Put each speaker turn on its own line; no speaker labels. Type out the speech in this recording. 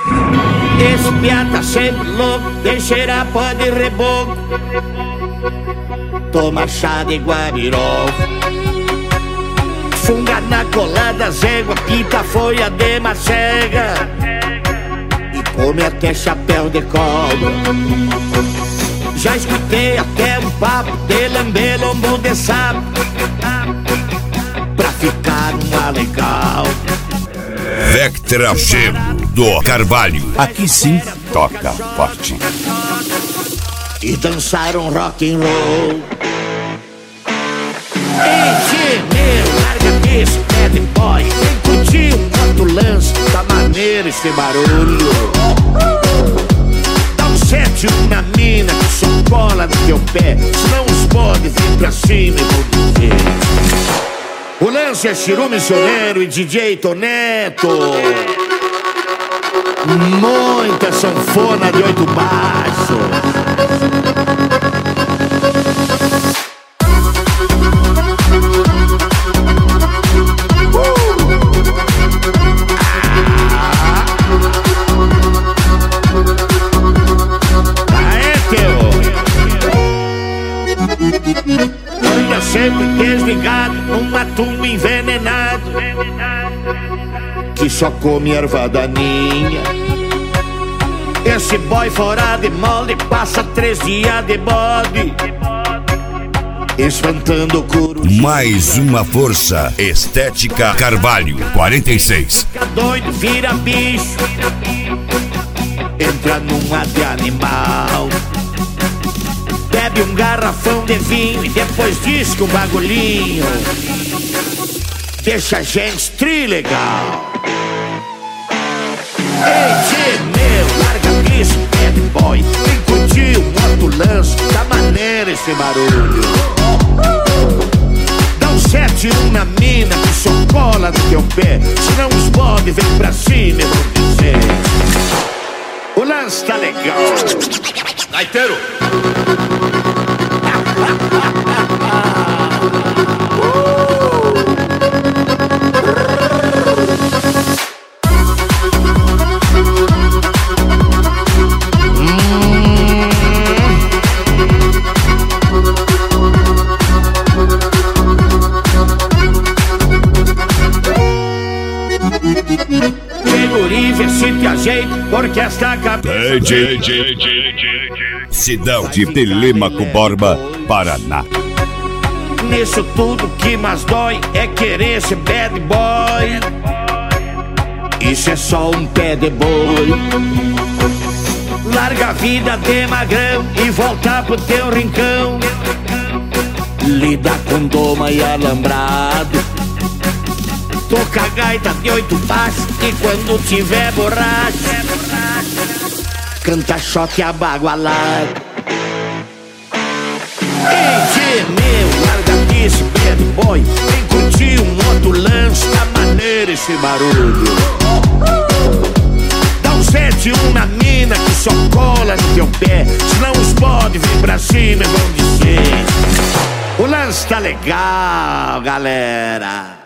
Esse piá tá sempre louco, tem cheira pó de reboco. Toma chá de guabirol, funga na colada, zégua, pinta folha de macega e come até chapéu de cobra. Já escutei até um papo de lamber lombo de sapo pra ficar uma legal.
Vectra Gelo do Carvalho. Aqui sim toca forte.
E dançaram rock and roll. Ei, meu, larga esse bad boy, vem curtir um outro lance, tá maneiro esse barulho. Dá um 7-1 na mina que só cola no teu pé, senão os podes vir pra cima e vou dizer. O lance é Chiru Missioneiro e DJ Toneto. Muita sanfona de 8 baixos. Anda sempre desligado num matumbo envenenado que só come erva daninha. Esse boy fora de molde passa 3 dias de bode espantando o couro.
Mais uma força estética Carvalho 46.
Fica doido, vira bicho, entra numa de animal. Bebe um garrafão de vinho e depois diz que um bagulhinho deixa a gente trilegal. Ei, tchê, meu, larga isso, bad boy, vem curtir um outro lance, tá maneiro esse barulho. Dá um 7-1 na mina que só cola no teu pé, senão os bodes vem pra cima e vão dizer. O lance tá legal.
Gaiteiro!
Guri, vê se te ajeita, porque esta cabeça...
Cidão de Telêmaco Borba, Paraná.
Nisso tudo que mais dói é querer ser bad boy. Isso é só um pé de boi. Larga a vida de magrão e volta pro teu rincão. Lida com doma e alambrado. Toca a gaita de 8 baixos e quando tiver borracha canta choque abagualado. Ei, meu, larga isso, bad boy, vem curtir um outro lance, tá maneiro esse barulho. Dá um 7-1 na mina que só cola no teu pé, senão os bodes vêm pra cima e vão dizer. O lance tá legal, galera.